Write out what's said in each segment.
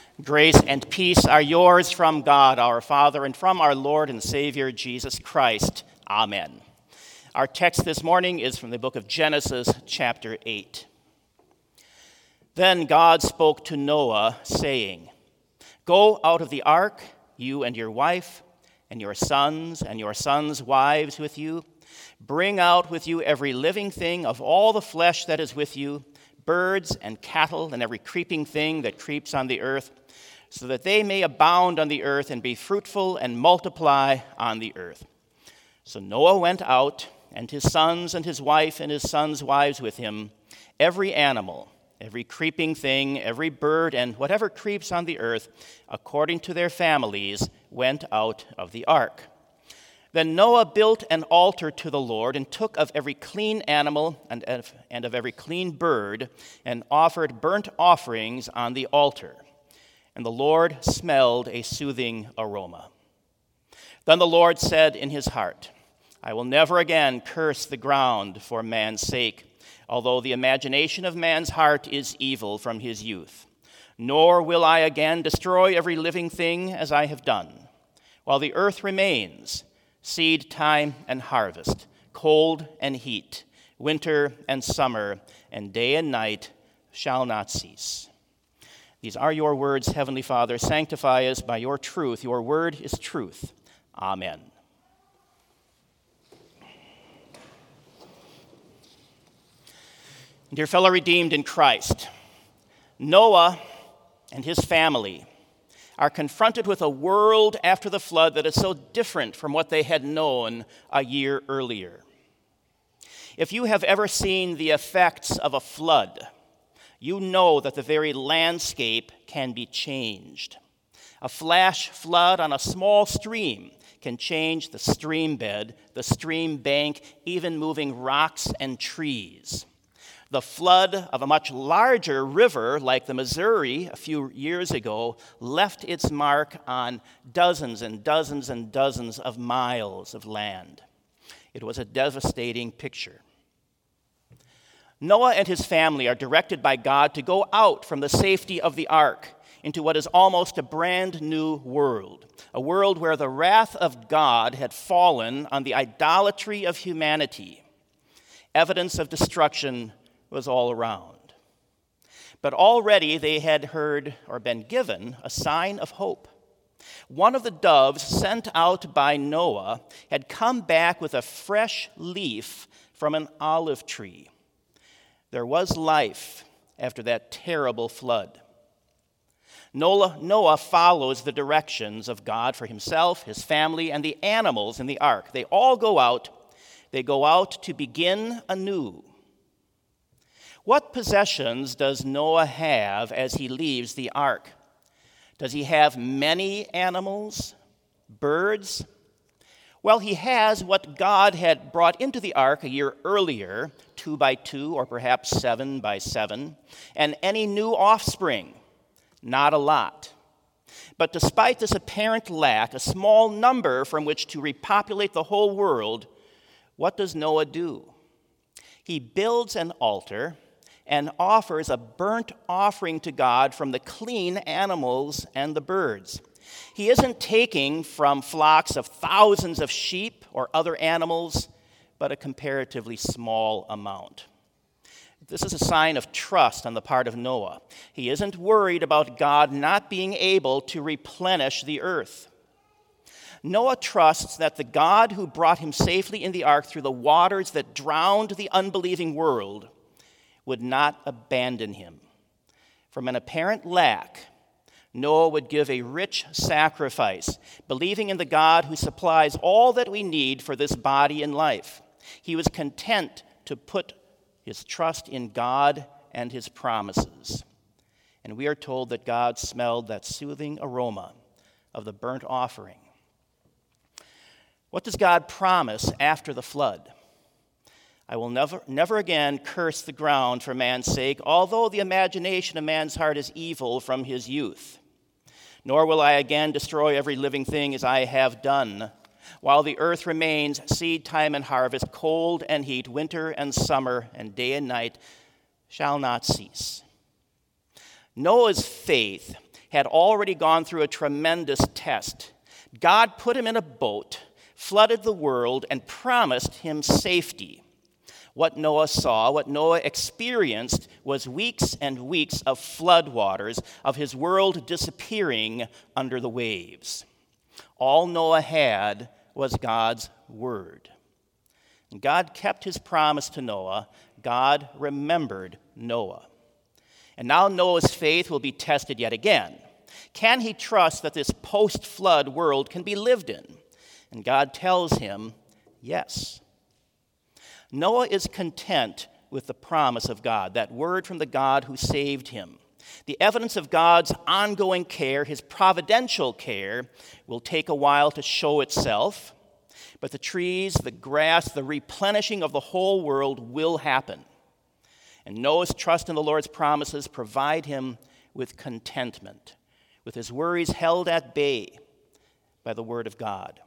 Grace and peace are yours from God our Father and from our Lord and Savior Jesus Christ. Amen. Our text this morning is from the book of Genesis, chapter 8. Then God spoke to Noah, saying, "Go out of the ark, you and your wife, and your sons wives with you. Bring out with you every living thing of all the flesh that is with you, birds and cattle and every creeping thing that creeps on the earth, so that they may abound on the earth and be fruitful and multiply on the earth." So Noah went out, and his wife and his sons' wives with him, every animal, every creeping thing, every bird, and whatever creeps on the earth, according to their families, went out of the ark. Then Noah built an altar to the Lord and took of every clean animal and of every clean bird and offered burnt offerings on the altar. And the Lord smelled a soothing aroma. Then the Lord said in his heart, "I will never again curse the ground for man's sake, although the imagination of man's heart is evil from his youth. Nor will I again destroy every living thing as I have done. While the earth remains, seed time and harvest, cold and heat, winter and summer, and day and night shall not cease." These are your words, Heavenly Father. Sanctify us by your truth. Your word is truth. Amen. Dear fellow redeemed in Christ, Noah and his family are confronted with a world after the flood that is so different from what they had known a year earlier. If you have ever seen the effects of a flood, you know that the very landscape can be changed. A flash flood on a small stream can change the stream bed, the stream bank, even moving rocks and trees. The flood of a much larger river, like the Missouri a few years ago, left its mark on dozens and dozens and dozens of miles of land. It was a devastating picture. Noah and his family are directed by God to go out from the safety of the ark into what is almost a brand new world, a world where the wrath of God had fallen on the idolatry of humanity. Evidence of destruction was all around. But already they had heard or been given a sign of hope. One of the doves sent out by Noah had come back with a fresh leaf from an olive tree. There was life after that terrible flood. Noah follows the directions of God for himself, his family, and the animals in the ark. They all go out. They go out to begin anew. What possessions does Noah have as he leaves the ark? Does he have many animals, birds? Well, he has what God had brought into the ark a year earlier, 2 by 2 or perhaps 7 by 7, and any new offspring, not a lot. But despite this apparent lack, a small number from which to repopulate the whole world, what does Noah do? He builds an altar and offers a burnt offering to God from the clean animals and the birds. He isn't taking from flocks of thousands of sheep or other animals, but a comparatively small amount. This is a sign of trust on the part of Noah. He isn't worried about God not being able to replenish the earth. Noah trusts that the God who brought him safely in the ark through the waters that drowned the unbelieving world would not abandon him. From an apparent lack, Noah would give a rich sacrifice, believing in the God who supplies all that we need for this body and life. He was content to put his trust in God and his promises. And we are told that God smelled that soothing aroma of the burnt offering. What does God promise after the flood? "I will never again curse the ground for man's sake, although the imagination of man's heart is evil from his youth. Nor will I again destroy every living thing as I have done. While the earth remains, seed time and harvest, cold and heat, winter and summer, and day and night shall not cease." Noah's faith had already gone through a tremendous test. God put him in a boat, flooded the world, and promised him safety. What Noah saw, what Noah experienced, was weeks and weeks of floodwaters, of his world disappearing under the waves. All Noah had was God's word. And God kept his promise to Noah. God remembered Noah. And now Noah's faith will be tested yet again. Can he trust that this post-flood world can be lived in? And God tells him, yes. Noah is content with the promise of God, that word from the God who saved him. The evidence of God's ongoing care, his providential care, will take a while to show itself, but the trees, the grass, the replenishing of the whole world will happen. And Noah's trust in the Lord's promises provide him with contentment, with his worries held at bay by the word of God.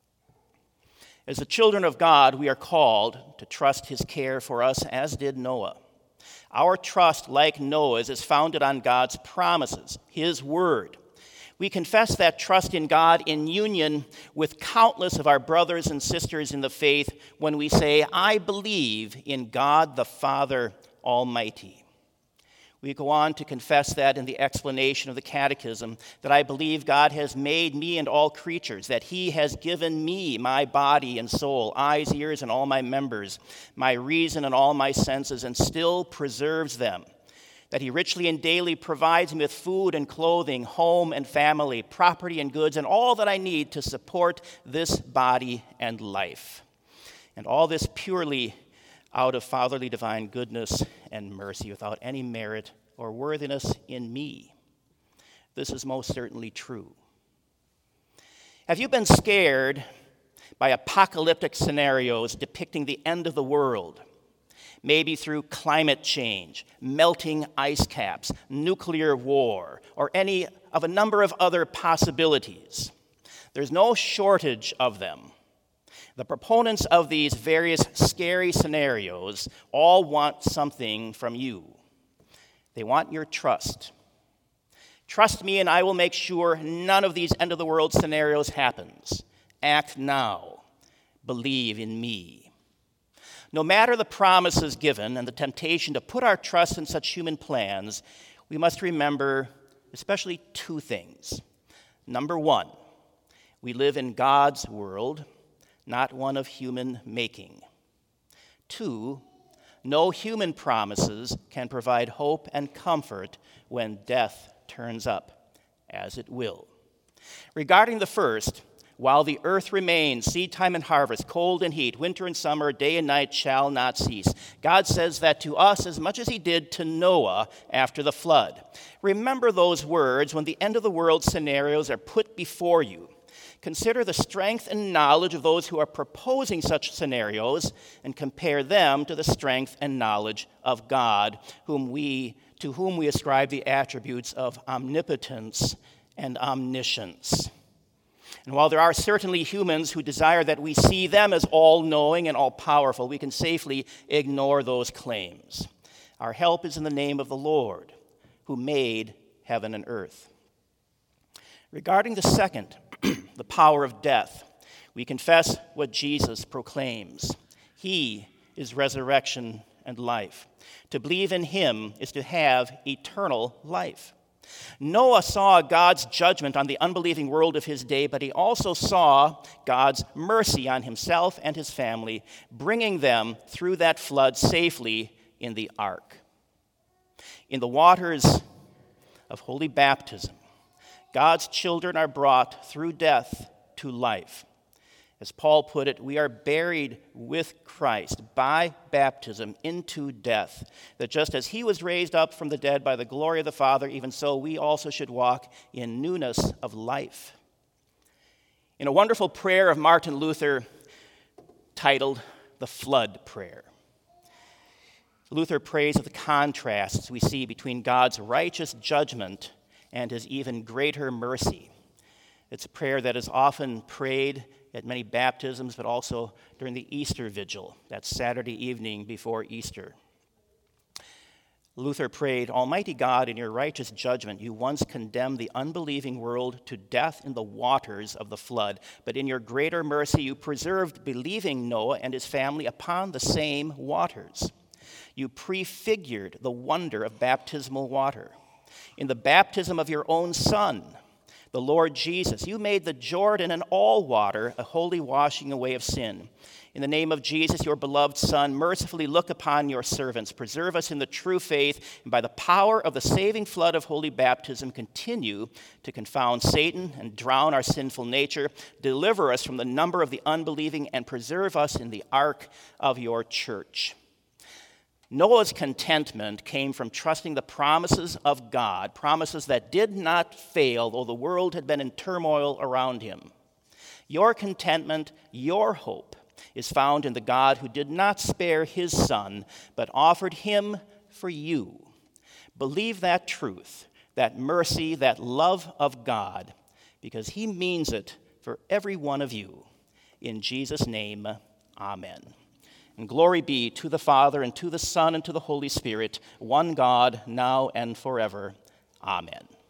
As the children of God, we are called to trust his care for us, as did Noah. Our trust, like Noah's, is founded on God's promises, his word. We confess that trust in God in union with countless of our brothers and sisters in the faith when we say, I believe in God the Father Almighty. We go on to confess that in the explanation of the Catechism, that I believe God has made me and all creatures, that he has given me my body and soul, eyes, ears, and all my members, my reason and all my senses, and still preserves them, that he richly and daily provides me with food and clothing, home and family, property and goods, and all that I need to support this body and life. And all this purely out of fatherly divine goodness and mercy, without any merit or worthiness in me. This is most certainly true. Have you been scared by apocalyptic scenarios depicting the end of the world? Maybe through climate change, melting ice caps, nuclear war, or any of a number of other possibilities. There's no shortage of them. The proponents of these various scary scenarios all want something from you. They want your trust. Trust me, and I will make sure none of these end-of-the-world scenarios happens. Act now. Believe in me. No matter the promises given and the temptation to put our trust in such human plans, we must remember especially two things. Number one, we live in God's world, not one of human making. Two, no human promises can provide hope and comfort when death turns up, as it will. Regarding the first, while the earth remains, seed time and harvest, cold and heat, winter and summer, day and night shall not cease. God says that to us as much as he did to Noah after the flood. Remember those words when the end of the world scenarios are put before you. Consider the strength and knowledge of those who are proposing such scenarios and compare them to the strength and knowledge of God, to whom we ascribe the attributes of omnipotence and omniscience. And while there are certainly humans who desire that we see them as all-knowing and all-powerful, we can safely ignore those claims. Our help is in the name of the Lord, who made heaven and earth. Regarding the second, the power of death, we confess what Jesus proclaims. He is resurrection and life. To believe in him is to have eternal life. Noah saw God's judgment on the unbelieving world of his day, but he also saw God's mercy on himself and his family, bringing them through that flood safely in the ark. In the waters of holy baptism, God's children are brought through death to life. As Paul put it, we are buried with Christ by baptism into death, that just as he was raised up from the dead by the glory of the Father, even so we also should walk in newness of life. In a wonderful prayer of Martin Luther titled The Flood Prayer, Luther prays of the contrasts we see between God's righteous judgment and his even greater mercy. It's a prayer that is often prayed at many baptisms, but also during the Easter Vigil, that Saturday evening before Easter. Luther prayed, Almighty God, in your righteous judgment, you once condemned the unbelieving world to death in the waters of the flood, but in your greater mercy you preserved believing Noah and his family upon the same waters. You prefigured the wonder of baptismal water. In the baptism of your own Son, the Lord Jesus, you made the Jordan and all water a holy washing away of sin. In the name of Jesus, your beloved Son, mercifully look upon your servants. Preserve us in the true faith, and by the power of the saving flood of holy baptism, continue to confound Satan and drown our sinful nature. Deliver us from the number of the unbelieving, and preserve us in the ark of your church. Noah's contentment came from trusting the promises of God, promises that did not fail, though the world had been in turmoil around him. Your contentment, your hope, is found in the God who did not spare his Son, but offered him for you. Believe that truth, that mercy, that love of God, because he means it for every one of you. In Jesus' name, amen. And glory be to the Father, and to the Son, and to the Holy Spirit, one God, now and forever. Amen.